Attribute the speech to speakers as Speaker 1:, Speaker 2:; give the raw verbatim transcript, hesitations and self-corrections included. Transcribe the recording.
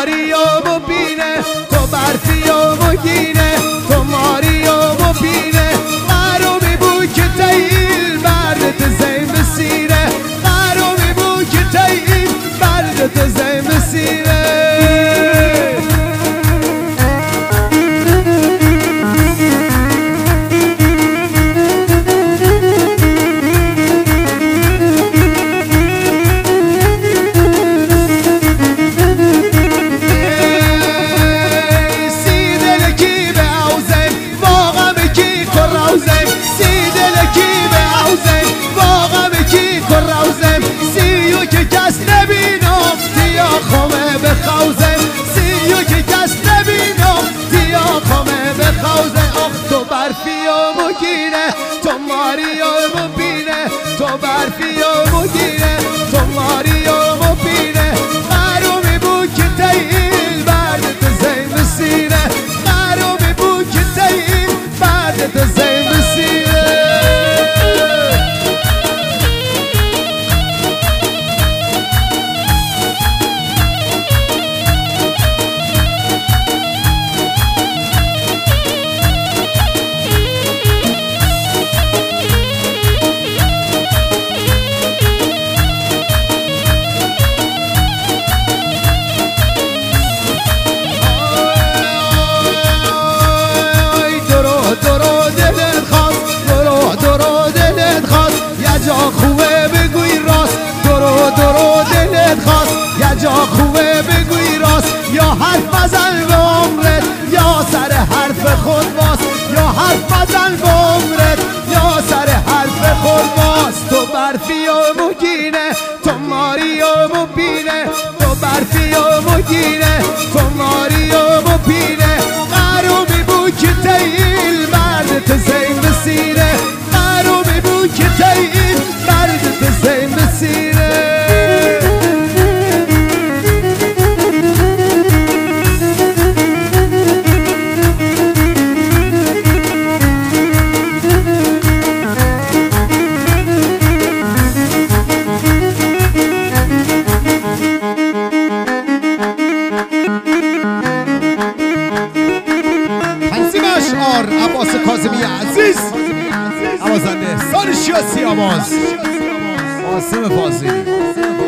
Speaker 1: ماری و مبینه، تو برفی و مگینه، تو ماری و مبینه. قرومی بو که تاییل بردت زیم سیره، قرومی بو که تاییل بردت زیم سیره. کس نبینم تیا خمه بخوزم، سیو که کس نبینم تیا خمه بخوزم. آخ تو برفی و مگینه، تو ماری و مبینه، تو برفی و مگینه، تو ماری و مبینه. قرومی بو که تاییل بردت زیم سیره، قرومی بو که تاییل بردت زیم سیره. خوبه بگوی راست، درو درو دلت خواست. یه جا خوبه بگوی راست، یا حرف بزن به عمرت یا سر حرف خود باز، یا حرف بزن به عمرت یا سر حرف خود باز. تو برفی و مگینه، تو ماری و مبینه، تو برفی و مگینه، تو ماری و مبینه. قرومی بو که تاییل بردت زیم سیره، قرومی بو که تاییل بردت زیم سیره. تنظیم اشعار عباس کاظمی عزیز، نوازنده سال شیاسی آواز قاسم فاضلی.